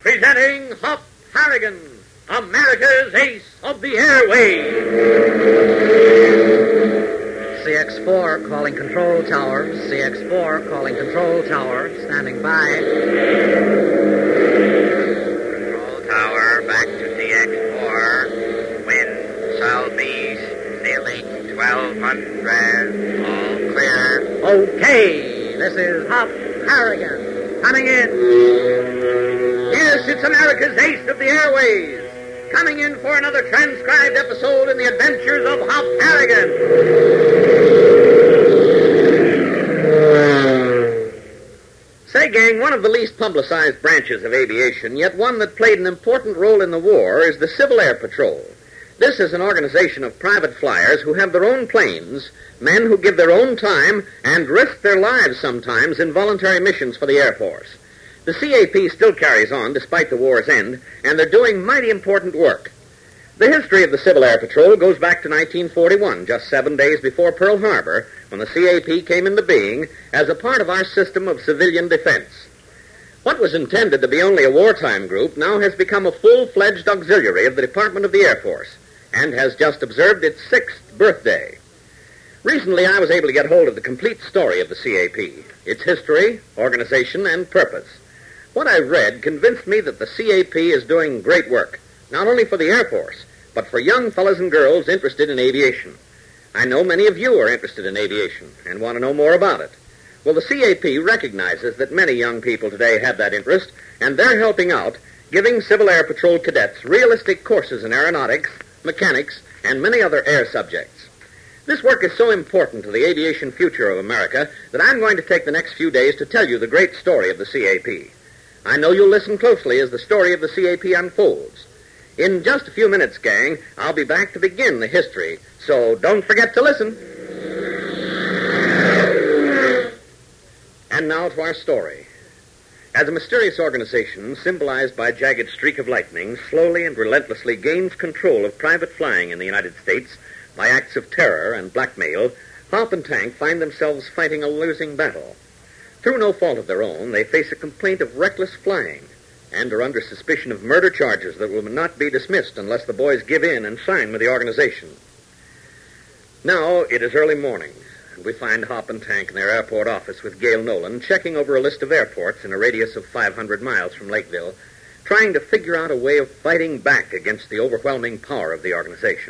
Presenting Hop Harrigan, America's ace of the airways. CX-4 calling control tower. CX-4 calling control tower. Standing by. Control tower, back to CX-4. Wind southeast, sailing 1200. All clear. Okay, this is Hop Harrigan. Coming in. Yes, it's America's ace of the airways. Coming in for another transcribed episode in the adventures of Hop Harrigan. Say, gang, one of the least publicized branches of aviation, yet one that played an important role in the war, is the Civil Air Patrol. This is an organization of private flyers who have their own planes, men who give their own time and risk their lives sometimes in voluntary missions for the Air Force. The CAP still carries on despite the war's end, and they're doing mighty important work. The history of the Civil Air Patrol goes back to 1941, just 7 days before Pearl Harbor, when the CAP came into being as a part of our system of civilian defense. What was intended to be only a wartime group now has become a full-fledged auxiliary of the Department of the Air Force and has just observed its 6th birthday. Recently, I was able to get hold of the complete story of the CAP, its history, organization, and purpose. What I read convinced me that the CAP is doing great work, not only for the Air Force, but for young fellows and girls interested in aviation. I know many of you are interested in aviation and want to know more about it. Well, the CAP recognizes that many young people today have that interest, and they're helping out, giving Civil Air Patrol cadets realistic courses in aeronautics, mechanics, and many other air subjects. This work is so important to the aviation future of America that I'm going to take the next few days to tell you the great story of the CAP. I know you'll listen closely as the story of the CAP unfolds. In just a few minutes, gang, I'll be back to begin the history, so don't forget to listen. And now to our story. As a mysterious organization, symbolized by a jagged streak of lightning, slowly and relentlessly gains control of private flying in the United States by acts of terror and blackmail, Hop and Tank find themselves fighting a losing battle. Through no fault of their own, they face a complaint of reckless flying and are under suspicion of murder charges that will not be dismissed unless the boys give in and sign with the organization. Now, it is early morning, and we find Hop and Tank in their airport office with Gail Nolan checking over a list of airports in a radius of 500 miles from Lakeville, trying to figure out a way of fighting back against the overwhelming power of the organization.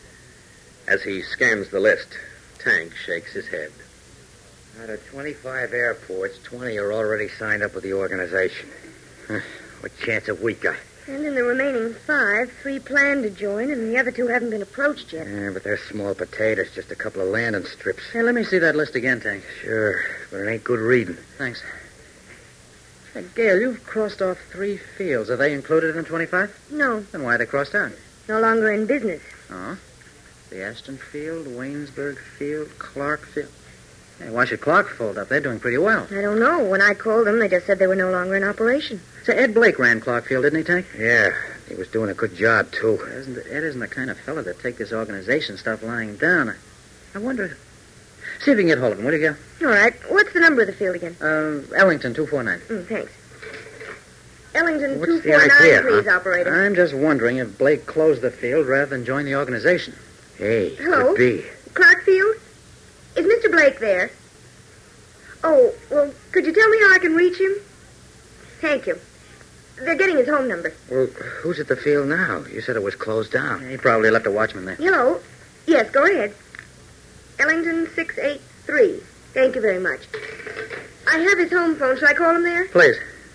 As he scans the list, Tank shakes his head. Out of 25 airports, 20 are already signed up with the organization. What chance have we got? And in the remaining 5, 3 plan to join, and the other 2 haven't been approached yet. Yeah, but they're small potatoes, just a couple of landing strips. Hey, let me see that list again, Tank. Sure, but it ain't good reading. Thanks. Hey, Gail, you've crossed off 3 fields. Are they included in 25? No, Then why are they crossed out? no longer in business. Oh? The Aston Field, Waynesburg Field, Clark Field. Hey, why should Clark fold up? They're doing pretty well. I don't know. When I called them, they just said they were no longer in operation. Say, Ed Blake ran Clark Field, didn't he, Tank? Yeah, he was doing a good job, too. Ed isn't the kind of fella to take this organization stuff lying down. I wonder... See if you can get hold of him, will you, Gail? All right. What's the number of the field again? Ellington, 249. Thanks. Ellington, What's the 249, idea, please, huh? operator. I'm just wondering if Blake closed the field rather than join the organization. Hey, Hello? could be. Clark Field? Is Mr. Blake there? Oh, well, could you tell me how I can reach him? Thank you. They're getting his home number. Well, who's at the field now? You said it was closed down. He probably left a watchman there. Hello? Yes, go ahead. Ellington 683. Thank you very much. I have his home phone. Shall I call him there? Please.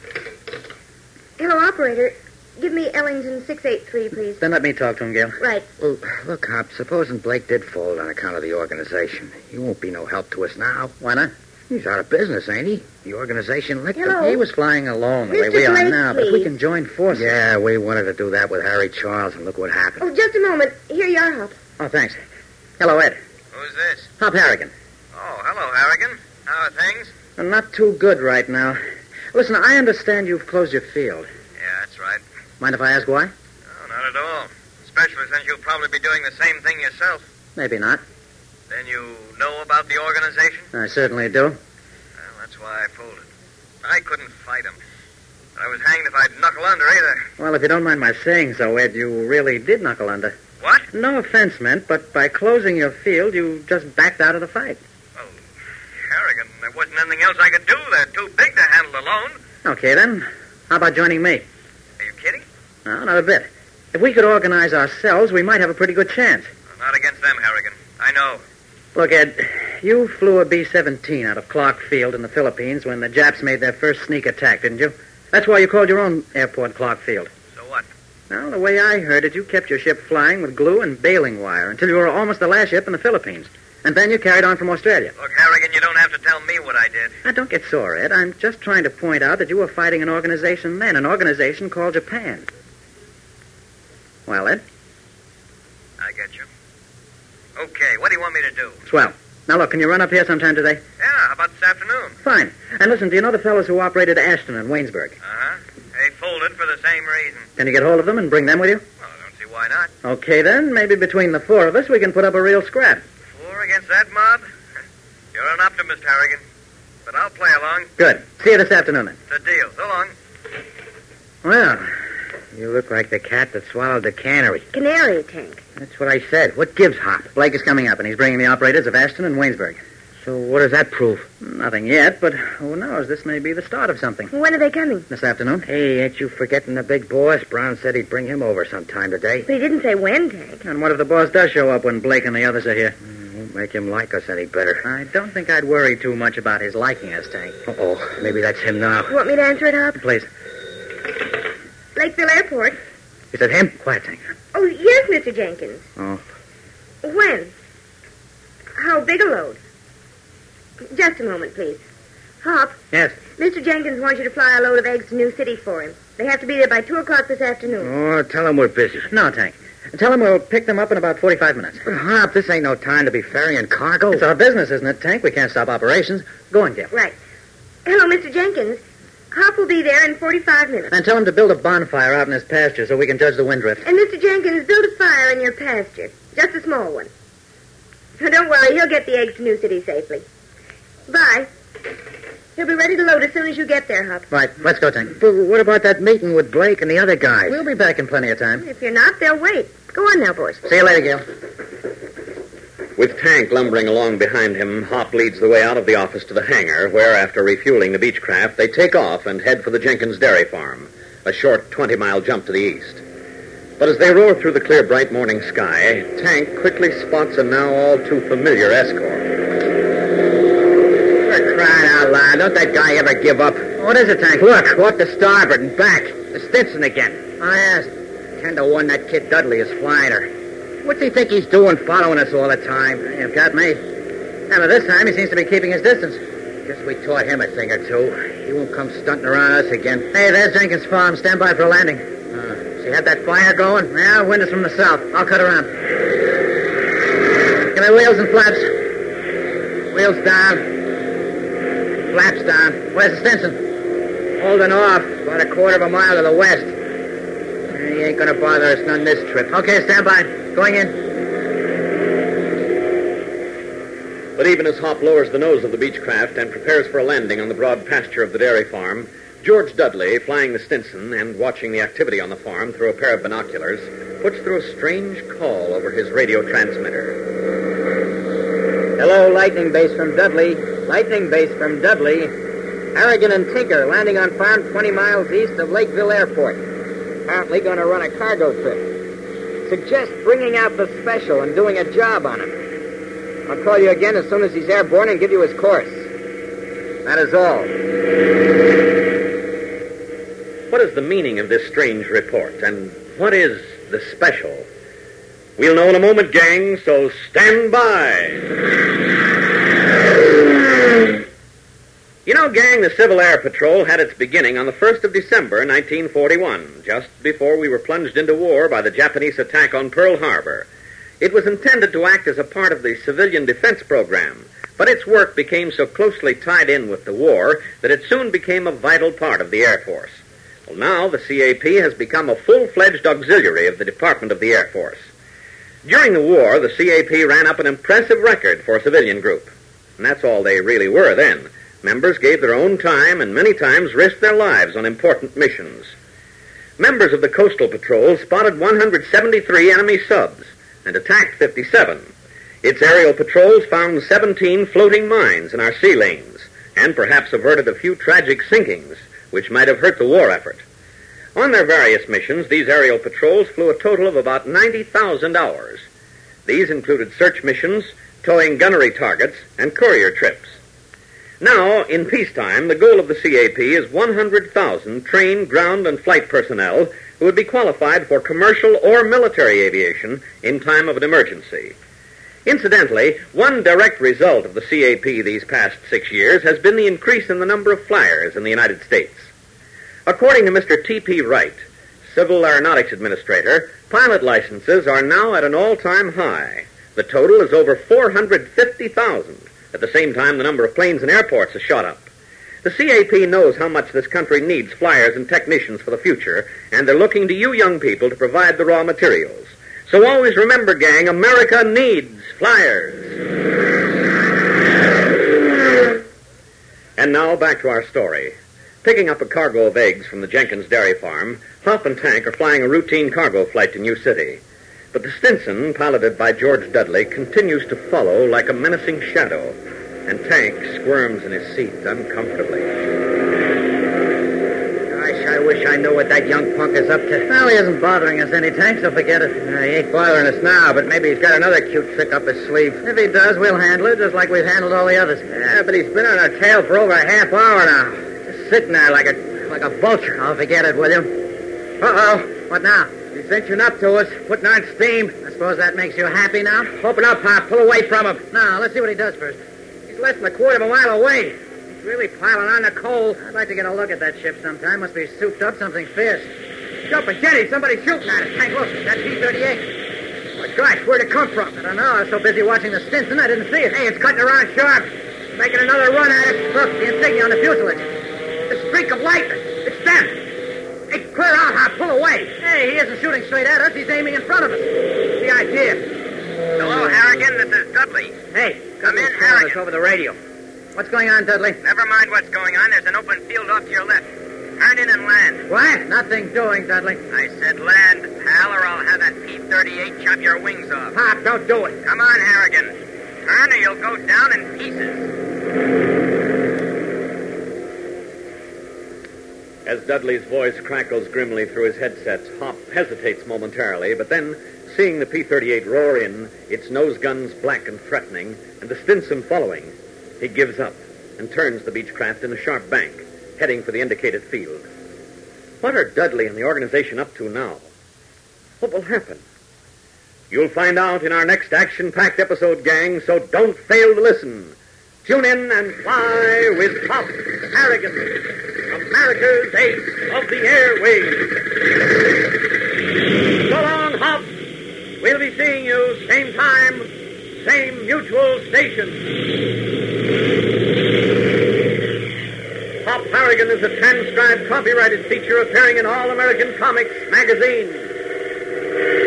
Hello, operator. Give me Ellington 683, please. Then let me talk to him, Gail. Right. Well, look, Hop, supposing Blake did fold on account of the organization. He won't be no help to us now. Why not? He's out of business, ain't he? The organization licked him. Hello? He was flying alone the way Mr. we are Blake, now, but if we please. can join forces... Yeah, we wanted to do that with Harry Charles, and look what happened. Oh, just a moment. Here you are, Hop. Oh, thanks. Hello, Ed. Who's this? Hop Harrigan. Oh, hello, Harrigan. How are things? Not too good right now. Listen, I understand you've closed your field. Yeah, that's right. Mind if I ask why? No, not at all. Especially since you'll probably be doing the same thing yourself. Maybe not. Then you know about the organization? I certainly do. Well, that's why I folded. I couldn't fight them. I was hanged if I'd knuckle under either. Well, if you don't mind my saying so, Ed, you really did knuckle under. What? No offense meant, but by closing your field, you just backed out of the fight. Well, Harrigan, there wasn't anything else I could do. They're too big to handle alone. Okay, then. How about joining me? Are you kidding? No, not a bit. If we could organize ourselves, we might have a pretty good chance. Well, not against them, Harrigan. I know. Look, Ed, you flew a B-17 out of Clark Field in the Philippines when the Japs made their first sneak attack, didn't you? That's why you called your own airport Clark Field. So what? Well, the way I heard it, you kept your ship flying with glue and baling wire until you were almost the last ship in the Philippines. And then you carried on from Australia. Look, Harrigan, you don't have to tell me what I did. Now, don't get sore, Ed. I'm just trying to point out that you were fighting an organization then, an organization called Japan. Well, Ed? I get you. Okay, what do you want me to do? Swell. Now, look, can you run up here sometime today? Yeah, how about this afternoon? Fine. And listen, do you know the fellows who operated Ashton and Waynesburg? Uh-huh. They folded for the same reason. Can you get hold of them and bring them with you? Well, I don't see why not. Okay, then. Maybe between the four of us, we can put up a real scrap. 4 against that mob? You're an optimist, Harrigan. But I'll play along. Good. See you this afternoon, then. It's a deal. So long. Well, You look like the cat that swallowed the canary. Canary, Tank. That's what I said. What gives, Hop? Blake is coming up, and he's bringing the operators of Ashton and Waynesburg. So what does that prove? Nothing yet, but who knows? This may be the start of something. When are they coming? This afternoon. Hey, ain't you forgetting the big boss? Brown said he'd bring him over sometime today. But he didn't say when, Tank. And what if the boss does show up when Blake and the others are here? Won't make him like us any better. I don't think I'd worry too much about his liking us, Tank. Uh-oh, maybe that's him now. You want me to answer it, Hop? Please. Lakeville Airport. Is it him? Quiet, Tank. Oh, yes, Mr. Jenkins. Oh. When? How big a load? Just a moment, please. Hop, Yes. Mr. Jenkins wants you to fly a load of eggs to New City for him. They have to be there by 2 o'clock this afternoon. Oh, tell him we're busy. No, Tank. Tell him we'll pick them up in about 45 minutes. But, Hop, this ain't no time to be ferrying cargo. It's our business, isn't it, Tank? We can't stop operations. Go on, Jeff. Right. Hello, Mr. Jenkins. Hop will be there in 45 minutes. And tell him to build a bonfire out in his pasture so we can judge the wind drift. And Mr. Jenkins, build a fire in your pasture. Just a small one. Now, don't worry, he'll get the eggs to New City safely. Bye. He'll be ready to load as soon as you get there, Hop. Right, let's go, Tank. But what about that meeting with Blake and the other guys? We'll be back in plenty of time. If you're not, they'll wait. Go on now, boys. See you later, Gil. With Tank lumbering along behind him, Hop leads the way out of the office to the hangar, where, after refueling the Beechcraft, they take off and head for the Jenkins Dairy Farm, a short 20-mile jump to the east. But as they roar through the clear, bright morning sky, Tank quickly spots a now all too familiar escort. For crying out loud, don't that guy ever give up? What is it, Tank? Look, off to starboard and back. The Stinson again. I asked. 10-1, that kid Dudley is flying her. What's he think he's doing following us all the time? You've got me. And by this time, he seems to be keeping his distance. Guess we taught him a thing or two. He won't come stunting around us again. Hey, there's Jenkins' farm. Stand by for a landing. Does he have that fire going? Yeah, wind is from the south. I'll cut around. Give me wheels and flaps. Wheels down. Flaps down. Where's the Stinson? Holding off. About a quarter of a mile to the west. He ain't gonna bother us none this trip. Okay, stand by. Going in. But even as Hop lowers the nose of the Beechcraft and prepares for a landing on the broad pasture of the dairy farm, George Dudley, flying the Stinson and watching the activity on the farm through a pair of binoculars, puts through a strange call over his radio transmitter. Hello, Lightning Base from Dudley. Lightning Base from Dudley. Harrigan and Tinker landing on farm 20 miles east of Lakeville Airport. Apparently going to run a cargo trip. Suggest bringing out the special and doing a job on him. I'll call you again as soon as he's airborne and give you his course. That is all. What is the meaning of this strange report, and what is the special? We'll know in a moment, gang, so stand by. You know, gang, the Civil Air Patrol had its beginning on the 1st of December, 1941, just before we were plunged into war by the Japanese attack on Pearl Harbor. It was intended to act as a part of the civilian defense program, but its work became so closely tied in with the war that it soon became a vital part of the Air Force. Well, now the CAP has become a full-fledged auxiliary of the Department of the Air Force. During the war, the CAP ran up an impressive record for a civilian group. And that's all they really were then. Members gave their own time and many times risked their lives on important missions. Members of the Coastal Patrol spotted 173 enemy subs and attacked 57. Its aerial patrols found 17 floating mines in our sea lanes and perhaps averted a few tragic sinkings, which might have hurt the war effort. On their various missions, these aerial patrols flew a total of about 90,000 hours. These included search missions, towing gunnery targets, and courier trips. Now, in peacetime, the goal of the CAP is 100,000 trained ground and flight personnel who would be qualified for commercial or military aviation in time of an emergency. Incidentally, one direct result of the CAP these past 6 years has been the increase in the number of flyers in the United States. According to Mr. T.P. Wright, Civil Aeronautics Administrator, pilot licenses are now at an all-time high. The total is over 450,000. At the same time, the number of planes and airports has shot up. The CAP knows how much this country needs flyers and technicians for the future, and they're looking to you young people to provide the raw materials. So always remember, gang, America needs flyers. And now back to our story. Picking up a cargo of eggs from the Jenkins Dairy Farm, Hop and Tank are flying a routine cargo flight to New City. But the Stinson, piloted by George Dudley, continues to follow like a menacing shadow, and Tank squirms in his seat uncomfortably. Gosh, I wish I knew what that young punk is up to. Well, he isn't bothering us any, Tank, so forget it. He ain't bothering us now, but maybe he's got another cute trick up his sleeve. If he does, we'll handle it just like we've handled all the others. Yeah, but he's been on our tail for over a half hour now. Just sitting there like a vulture. I'll forget it, will you? Uh-oh. What now? He's inching up to us, putting on steam. I suppose that makes you happy now? Open up, Pop. Pull away from him. Now, let's see what he does first. He's less than a quarter of a mile away. He's really piling on the coal. I'd like to get a look at that ship sometime. Must be souped up something fierce. Jumping Jenny, somebody's shooting at us. Tank, look, that P-38. Oh, gosh, where'd it come from? I don't know. I was so busy watching the Stinson, I didn't see it. Hey, it's cutting around sharp. It's making another run at us. Look, the insignia on the fuselage. The streak of lightning. It's them. Hey, clear out, Hop. Pull away. Hey, he isn't shooting straight at us. He's aiming in front of us. What's the idea? Hello, Harrigan. This is Dudley. Hey, Come in, calling us Harrigan. over the radio. What's going on, Dudley? Never mind what's going on. There's an open field off to your left. Turn in and land. What? Nothing doing, Dudley. I said land, pal, or I'll have that P-38 chop your wings off. Pop, don't do it. Come on, Harrigan. Turn or you'll go down in pieces. As Dudley's voice crackles grimly through his headsets, Hop hesitates momentarily, but then, seeing the P-38 roar in, its nose guns black and threatening, and the Stinson following, he gives up and turns the Beechcraft in a sharp bank, heading for the indicated field. What are Dudley and the organization up to now? What will happen? You'll find out in our next action-packed episode, gang, so don't fail to listen. Tune in and fly with Pop Harrigan, America's ace of the airwaves. So long, Hop. We'll be seeing you same time, same mutual station. Pop Harrigan is a transcribed, copyrighted feature appearing in All American Comics magazine.